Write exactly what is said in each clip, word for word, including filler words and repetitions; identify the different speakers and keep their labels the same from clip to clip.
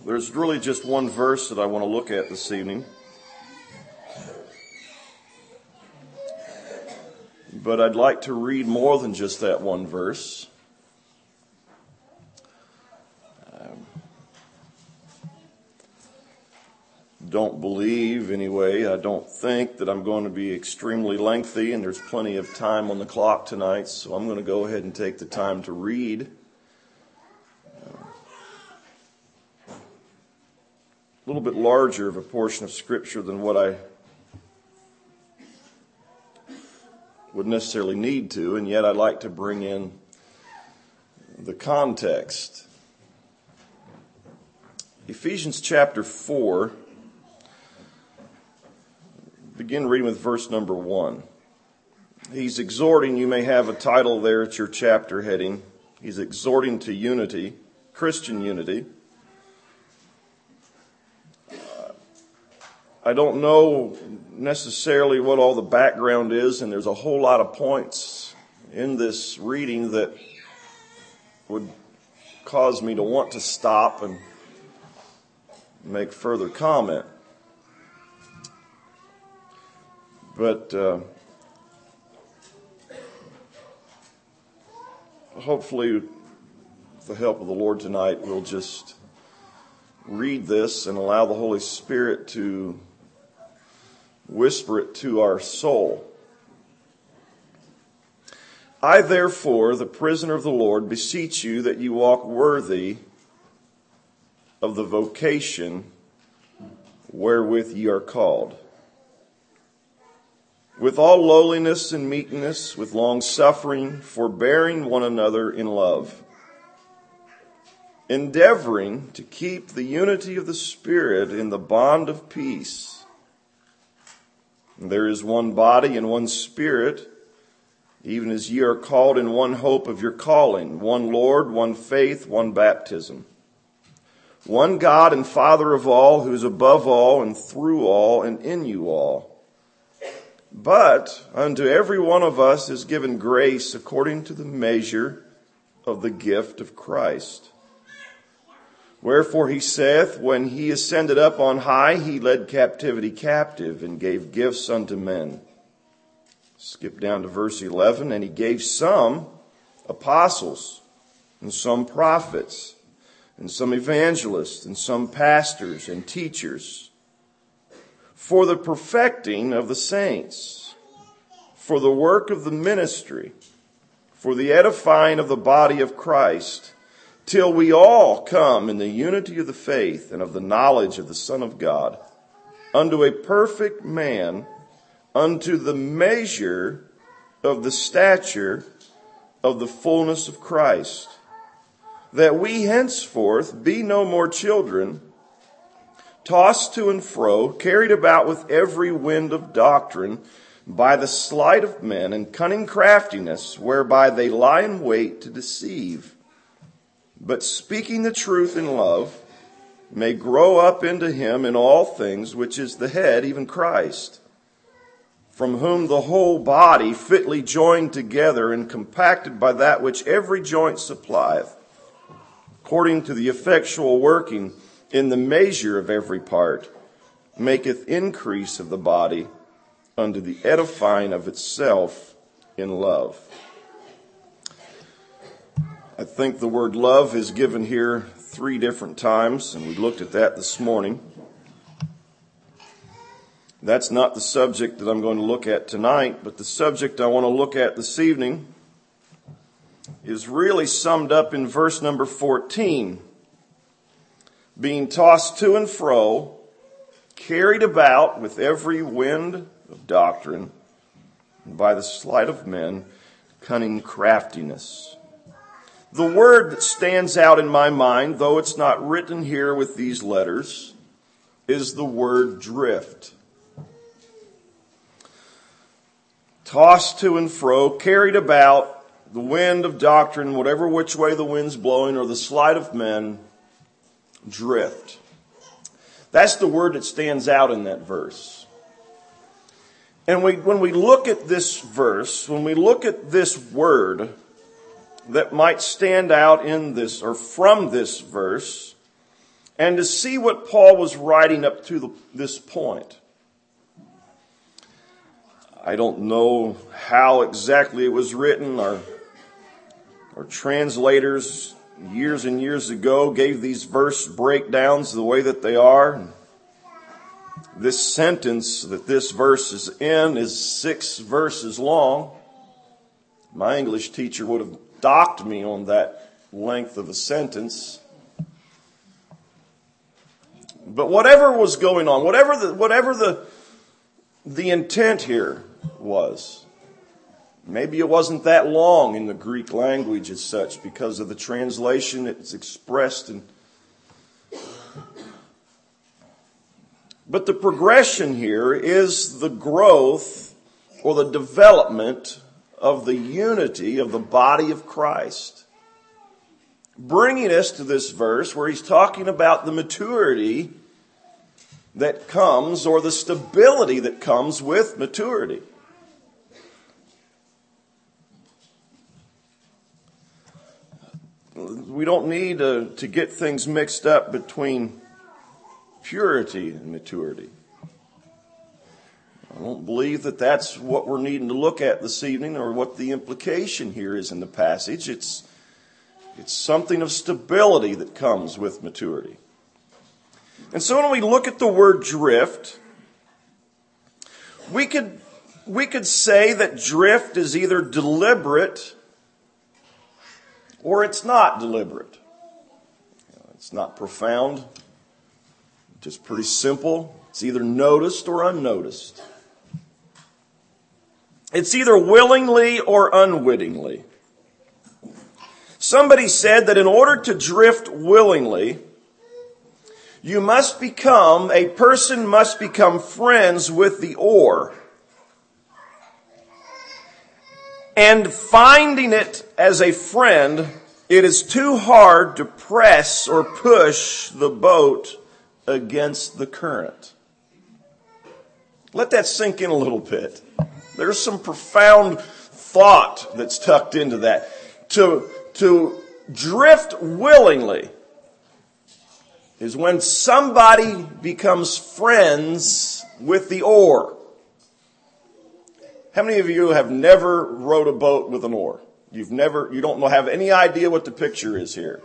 Speaker 1: There's really just one verse that I want to look at this evening. But I'd like to read more than just that one verse. Um, don't believe, anyway, I don't think that I'm going to be extremely lengthy, and there's plenty of time on the clock tonight, so I'm going to go ahead and take the time to read. A little bit larger of a portion of Scripture than what I would necessarily need to, and yet I'd like to bring in the context. Ephesians chapter four, begin reading with verse number one. He's exhorting, you may have a title there at your chapter heading, he's exhorting to unity, Christian unity. I don't know necessarily what all the background is, and there's a whole lot of points in this reading that would cause me to want to stop and make further comment. But uh, hopefully, with the help of the Lord tonight, we'll just read this and allow the Holy Spirit to whisper it to our soul. I, therefore, the prisoner of the Lord, beseech you that you walk worthy of the vocation wherewith ye are called, with all lowliness and meekness, with long suffering, forbearing one another in love, endeavoring to keep the unity of the Spirit in the bond of peace. There is one body and one Spirit, even as ye are called in one hope of your calling, one Lord, one faith, one baptism, one God and Father of all, who is above all and through all and in you all. But unto every one of us is given grace according to the measure of the gift of Christ. Wherefore he saith, when he ascended up on high, he led captivity captive and gave gifts unto men. Skip down to verse eleven. And he gave some apostles, and some prophets, and some evangelists, and some pastors and teachers, for the perfecting of the saints, for the work of the ministry, for the edifying of the body of Christ, till we all come in the unity of the faith and of the knowledge of the Son of God, unto a perfect man, unto the measure of the stature of the fullness of Christ, that we henceforth be no more children, tossed to and fro, carried about with every wind of doctrine, by the sleight of men and cunning craftiness, whereby they lie in wait to deceive, but speaking the truth in love, may grow up into him in all things, which is the head, even Christ, from whom the whole body, fitly joined together and compacted by that which every joint supplieth, according to the effectual working in the measure of every part, maketh increase of the body unto the edifying of itself in love. I think the word love is given here three different times, and we looked at that this morning. That's not the subject that I'm going to look at tonight, but the subject I want to look at this evening is really summed up in verse number fourteen. Being tossed to and fro, carried about with every wind of doctrine, and by the sleight of men, cunning craftiness. The word that stands out in my mind, though it's not written here with these letters, is the word drift. Tossed to and fro, carried about, the wind of doctrine, whatever which way the wind's blowing, or the sleight of men, drift. That's the word that stands out in that verse. And we, when we look at this verse, when we look at this word that might stand out in this or from this verse, and to see what Paul was writing up to the, this point. I don't know how exactly it was written. Our, our translators years and years ago gave these verse breakdowns the way that they are. This sentence that this verse is in is six verses long. My English teacher would have docked me on that length of a sentence. But whatever was going on, whatever the, whatever the, the intent here was, maybe it wasn't that long in the Greek language as such because of the translation it's expressed in. But the progression here is the growth or the development of the unity of the body of Christ. Bringing us to this verse where he's talking about the maturity that comes, or the stability that comes with maturity. We don't need to, to get things mixed up between purity and maturity. I don't believe that that's what we're needing to look at this evening, or what the implication here is in the passage. It's, it's something of stability that comes with maturity. And so when we look at the word drift, we could, we could say that drift is either deliberate or it's not deliberate. It's not profound, just pretty simple. It's either noticed or unnoticed. It's either willingly or unwittingly. Somebody said that in order to drift willingly, you must become, a person must become friends with the oar. And finding it as a friend, it is too hard to press or push the boat against the current. Let that sink in a little bit. There's some profound thought that's tucked into that. To, to drift willingly is when somebody becomes friends with the oar. How many of you have never rowed a boat with an oar? You've never, you don't know, have any idea what the picture is here.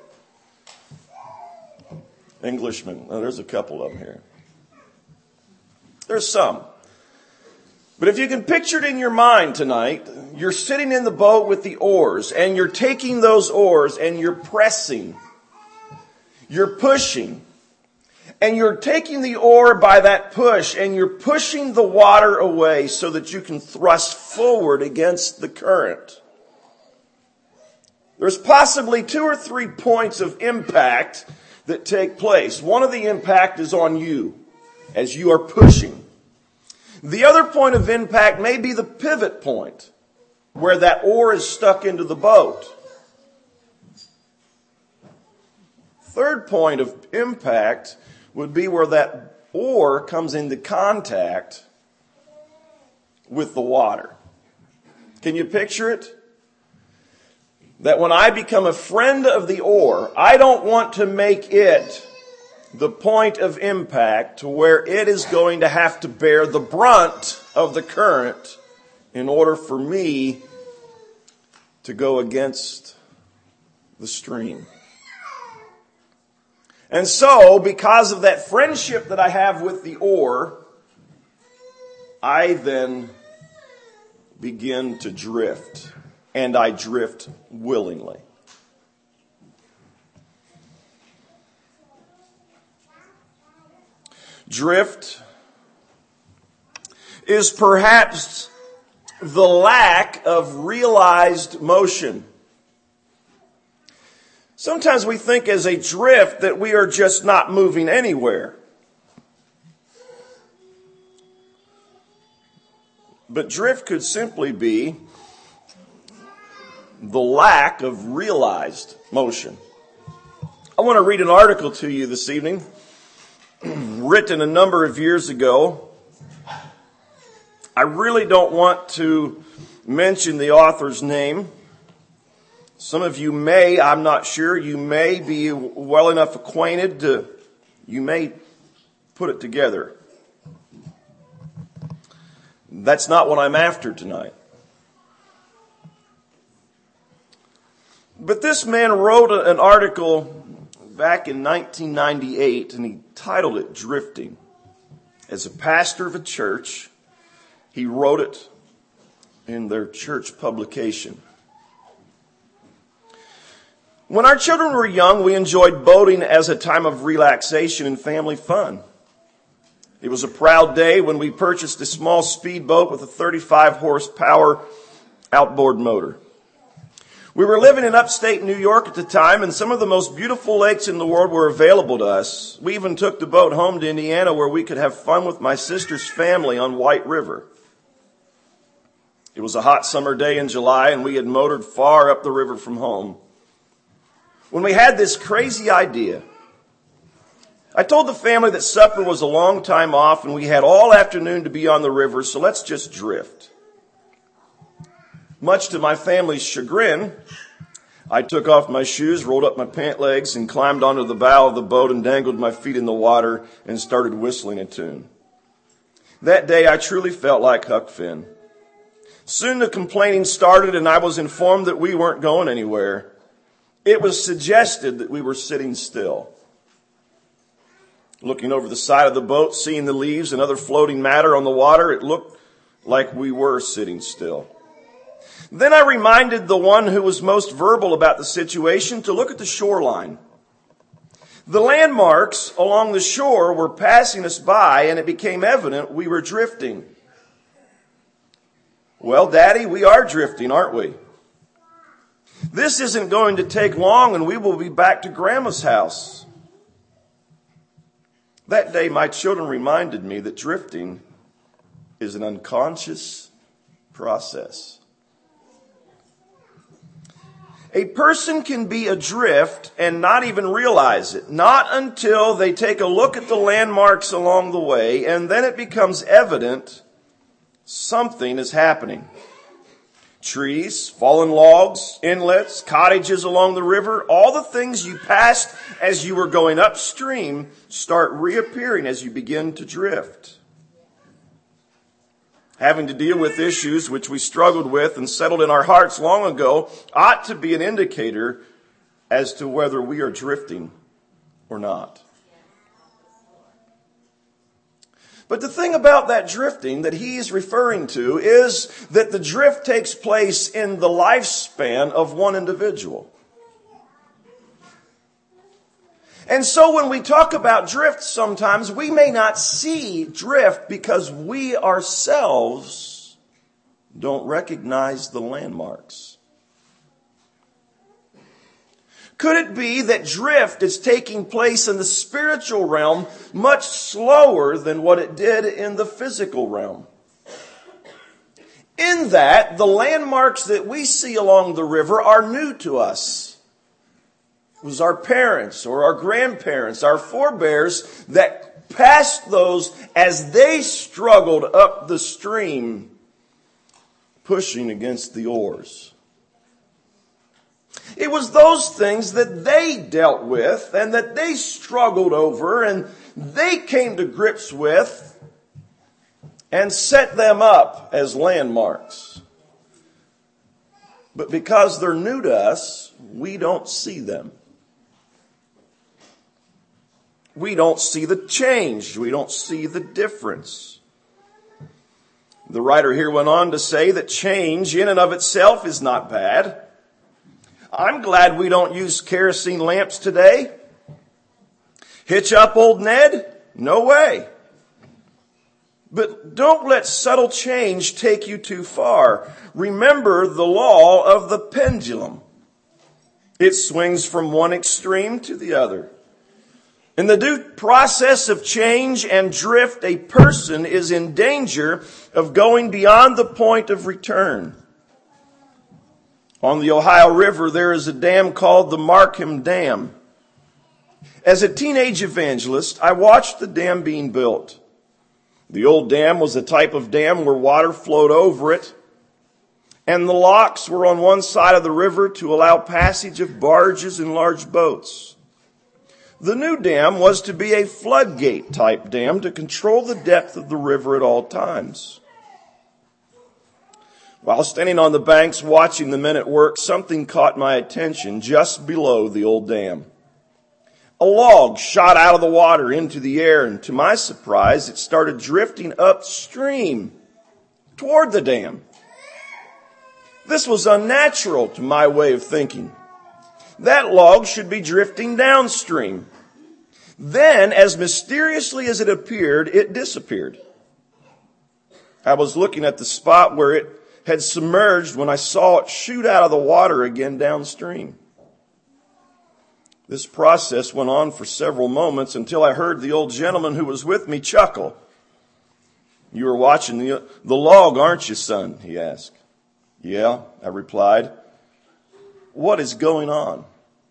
Speaker 1: Englishmen. Oh, there's a couple of them here. There's some. But if you can picture it in your mind tonight, you're sitting in the boat with the oars, and you're taking those oars and you're pressing. You're pushing. And you're taking the oar by that push, and you're pushing the water away so that you can thrust forward against the current. There's possibly two or three points of impact that take place. One of the impact is on you as you are pushing. The other point of impact may be the pivot point where that oar is stuck into the boat. Third point of impact would be where that oar comes into contact with the water. Can you picture it? That when I become a friend of the oar, I don't want to make it the point of impact to where it is going to have to bear the brunt of the current in order for me to go against the stream. And so, because of that friendship that I have with the oar, I then begin to drift, and I drift willingly. Drift is perhaps the lack of realized motion. Sometimes we think as a drift that we are just not moving anywhere. But drift could simply be the lack of realized motion. I want to read an article to you this evening, written a number of years ago. I really don't want to mention the author's name. Some of you may, I'm not sure, you may be well enough acquainted to You may put it together. That's not what I'm after tonight. But this man wrote an article back in nineteen ninety-eight, and he titled it Drifting. As a pastor of a church, he wrote it in their church publication. When our children were young, we enjoyed boating as a time of relaxation and family fun. It was a proud day when we purchased a small speedboat with a thirty-five horsepower outboard motor. We were living in upstate New York at the time, and some of the most beautiful lakes in the world were available to us. We even took the boat home to Indiana where we could have fun with my sister's family on White River. It was a hot summer day in July, and we had motored far up the river from home when we had this crazy idea. I told the family that supper was a long time off and we had all afternoon to be on the river, so let's just drift. Much to my family's chagrin, I took off my shoes, rolled up my pant legs, and climbed onto the bow of the boat and dangled my feet in the water and started whistling a tune. That day I truly felt like Huck Finn. Soon the complaining started, and I was informed that we weren't going anywhere. It was suggested that we were sitting still. Looking over the side of the boat, seeing the leaves and other floating matter on the water, it looked like we were sitting still. Then I reminded the one who was most verbal about the situation to look at the shoreline. The landmarks along the shore were passing us by, and it became evident we were drifting. Well, Daddy, we are drifting, aren't we? This isn't going to take long, and we will be back to Grandma's house. That day, my children reminded me that drifting is an unconscious process. A person can be adrift and not even realize it, not until they take a look at the landmarks along the way, and then it becomes evident something is happening. Trees, fallen logs, inlets, cottages along the river, all the things you passed as you were going upstream start reappearing as you begin to drift. Having to deal with issues which we struggled with and settled in our hearts long ago ought to be an indicator as to whether we are drifting or not. But the thing about that drifting that he's referring to is that the drift takes place in the lifespan of one individual. And so when we talk about drift sometimes, we may not see drift because we ourselves don't recognize the landmarks. Could it be that drift is taking place in the spiritual realm much slower than what it did in the physical realm? In that, the landmarks that we see along the river are new to us. It was our parents or our grandparents, our forebears that passed those as they struggled up the stream, pushing against the oars. It was those things that they dealt with and that they struggled over and they came to grips with and set them up as landmarks. But because they're new to us, we don't see them. We don't see the change. We don't see the difference. The writer here went on to say that change in and of itself is not bad. I'm glad we don't use kerosene lamps today. Hitch up old Ned? No way. But don't let subtle change take you too far. Remember the law of the pendulum. It swings from one extreme to the other. In the due process of change and drift, a person is in danger of going beyond the point of return. On the Ohio River, there is a dam called the Markham Dam. As a teenage evangelist, I watched the dam being built. The old dam was a type of dam where water flowed over it, and the locks were on one side of the river to allow passage of barges and large boats. The new dam was to be a floodgate type dam to control the depth of the river at all times. While standing on the banks watching the men at work, something caught my attention just below the old dam. A log shot out of the water into the air, and to my surprise, it started drifting upstream toward the dam. This was unnatural to my way of thinking. That log should be drifting downstream. Then, as mysteriously as it appeared, it disappeared. I was looking at the spot where it had submerged when I saw it shoot out of the water again downstream. This process went on for several moments until I heard the old gentleman who was with me chuckle. "You were watching the, the log, aren't you, son?" he asked. "Yeah," I replied. "What is going on?"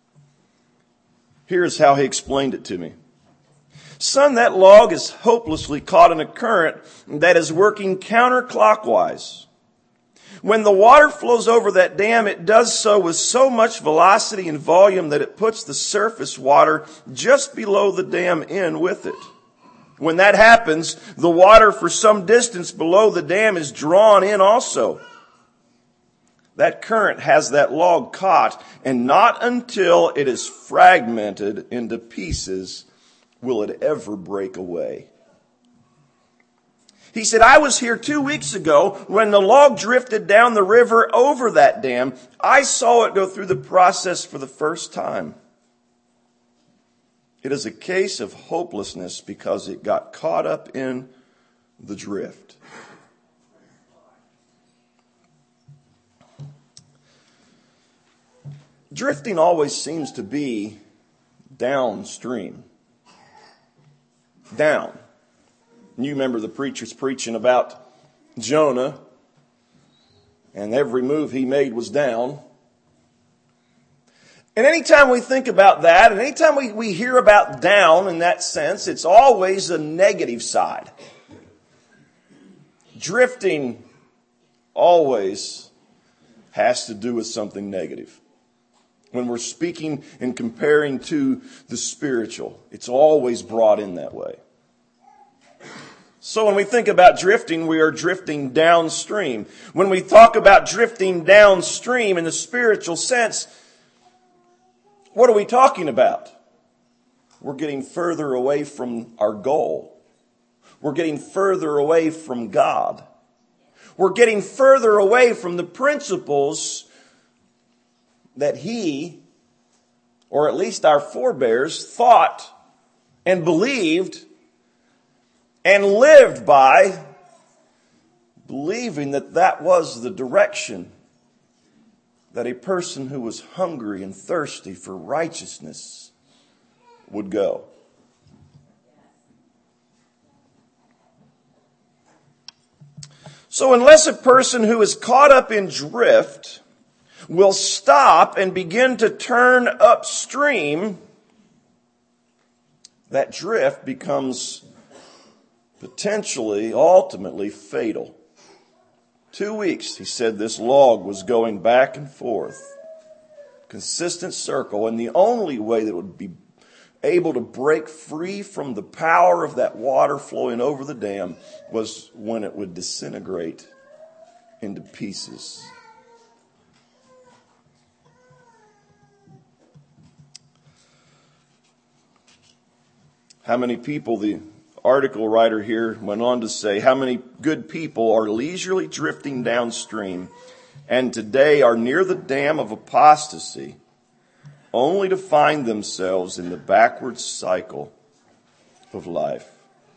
Speaker 1: Here's how he explained it to me. "Son, that log is hopelessly caught in a current that is working counterclockwise. When the water flows over that dam, it does so with so much velocity and volume that it puts the surface water just below the dam in with it. When that happens, the water for some distance below the dam is drawn in also. That current has that log caught, and not until it is fragmented into pieces will it ever break away." He said, "I was here two weeks ago when the log drifted down the river over that dam. I saw it go through the process for the first time. It is a case of hopelessness because it got caught up in the drift." Drifting always seems to be downstream. Down. You remember the preachers preaching about Jonah, and every move he made was down. And anytime we think about that, and anytime we, we hear about down in that sense, it's always a negative side. Drifting always has to do with something negative. When we're speaking and comparing to the spiritual, it's always brought in that way. So when we think about drifting, we are drifting downstream. When we talk about drifting downstream in the spiritual sense, what are we talking about? We're getting further away from our goal. We're getting further away from God. We're getting further away from the principles that He, or at least our forebears, thought and believed and lived by, believing that that was the direction that a person who was hungry and thirsty for righteousness would go. So unless a person who is caught up in drift will stop and begin to turn upstream, that drift becomes potentially, ultimately fatal. Two weeks, he said, this log was going back and forth, consistent circle, and the only way that it would be able to break free from the power of that water flowing over the dam was when it would disintegrate into pieces. How many people, the article writer here went on to say, how many good people are leisurely drifting downstream and today are near the dam of apostasy only to find themselves in the backward cycle of life.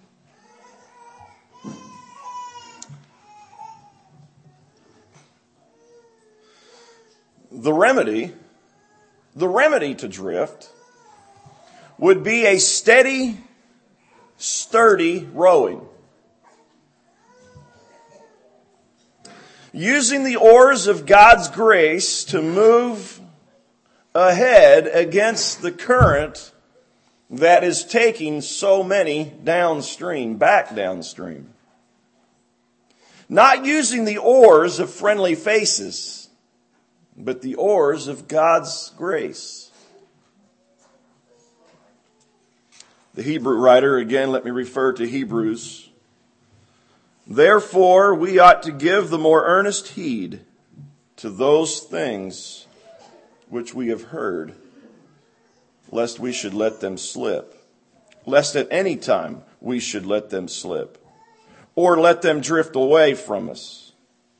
Speaker 1: The remedy, the remedy to drift would be a steady, sturdy rowing. Using the oars of God's grace to move ahead against the current that is taking so many downstream, back downstream. Not using the oars of friendly faces, but the oars of God's grace. The Hebrew writer, again, let me refer to Hebrews. Therefore, we ought to give the more earnest heed to those things which we have heard, lest we should let them slip, lest at any time we should let them slip, or let them drift away from us.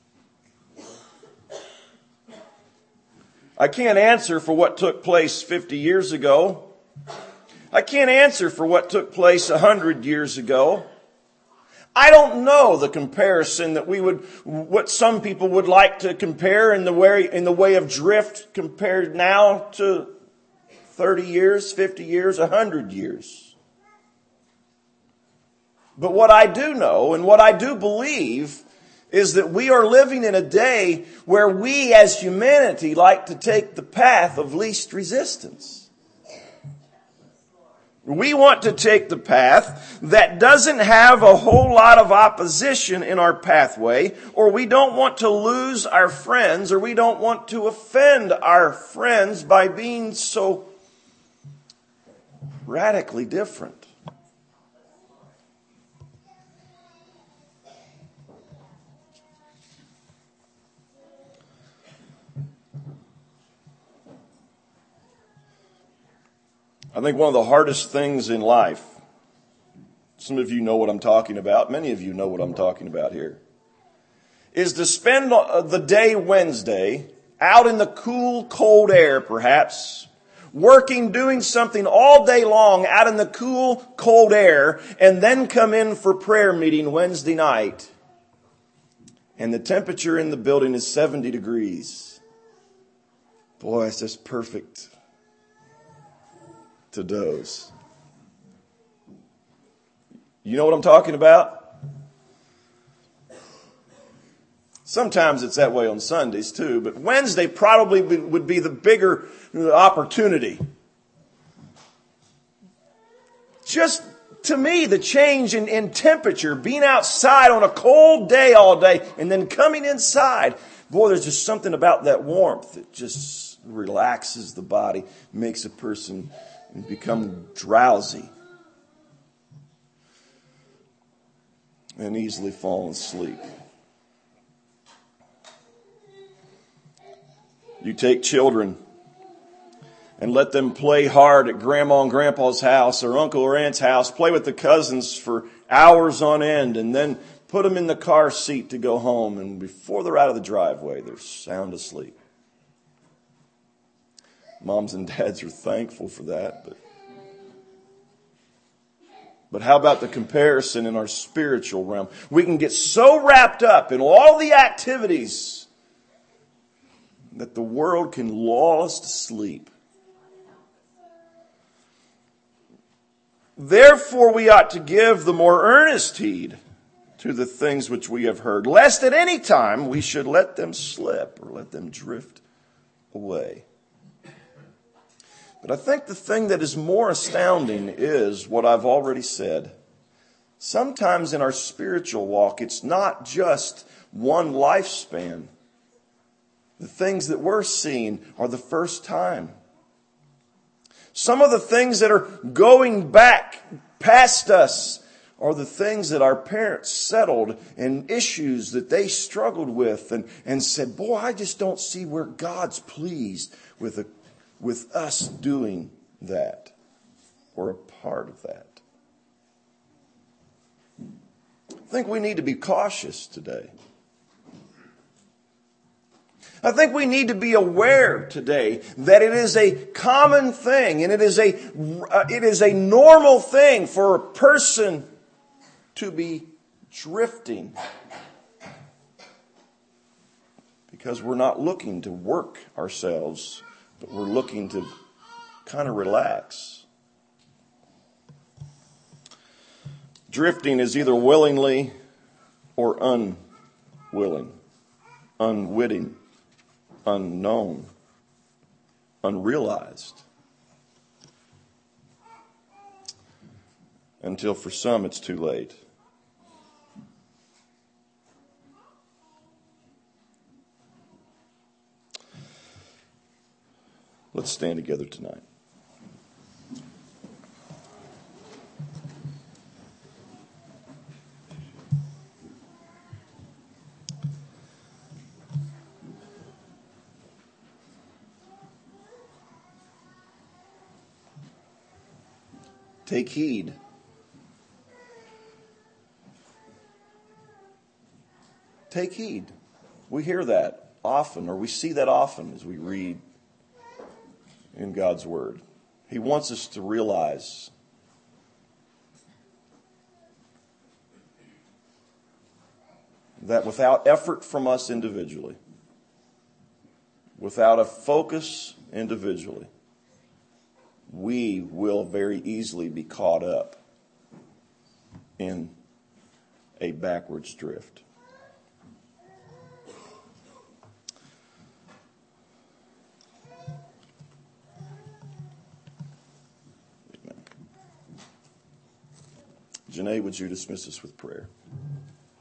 Speaker 1: I can't answer for what took place fifty years ago. I can't answer for what took place one hundred years ago. I don't know the comparison that we would, what some people would like to compare in the way, in the way of drift compared now to thirty years, fifty years, one hundred years. But what I do know and what I do believe is that we are living in a day where we as humanity like to take the path of least resistance. We want to take the path that doesn't have a whole lot of opposition in our pathway, or we don't want to lose our friends, or we don't want to offend our friends by being so radically different. I think one of the hardest things in life, some of you know what I'm talking about, many of you know what I'm talking about here, is to spend the day Wednesday out in the cool, cold air, perhaps, working, doing something all day long out in the cool, cold air, and then come in for prayer meeting Wednesday night, and the temperature in the building is seventy degrees. Boy, it's just perfect to doze. You know what I'm talking about? Sometimes it's that way on Sundays too, but Wednesday probably would be the bigger opportunity. Just to me, the change in, in temperature, being outside on a cold day all day and then coming inside, boy, there's just something about that warmth that just relaxes the body, makes a person become drowsy and easily fall asleep. You take children and let them play hard at grandma and grandpa's house or uncle or aunt's house, play with the cousins for hours on end, and then put them in the car seat to go home, and before they're out of the driveway, they're sound asleep. Moms and dads are thankful for that. But, but how about the comparison in our spiritual realm? We can get so wrapped up in all the activities that the world can lull us to sleep. Therefore, we ought to give the more earnest heed to the things which we have heard, lest at any time we should let them slip or let them drift away. But I think the thing that is more astounding is what I've already said. Sometimes in our spiritual walk, it's not just one lifespan. The things that we're seeing are the first time. Some of the things that are going back past us are the things that our parents settled and issues that they struggled with and, and said, boy, I just don't see where God's pleased with a with us doing that or a part of that. I think we need to be cautious today. I think we need to be aware today that it is a common thing and it is a uh, it is a normal thing for a person to be drifting, because we're not looking to work ourselves, but we're looking to kind of relax. Drifting is either willingly or unwilling, unwitting, unknown, unrealized. Until for some it's too late. Let's stand together tonight. Take heed. Take heed. We hear that often, or we see that often as we read in God's Word. He wants us to realize that without effort from us individually, without a focus individually, we will very easily be caught up in a backwards drift. Janae, would you dismiss us with prayer?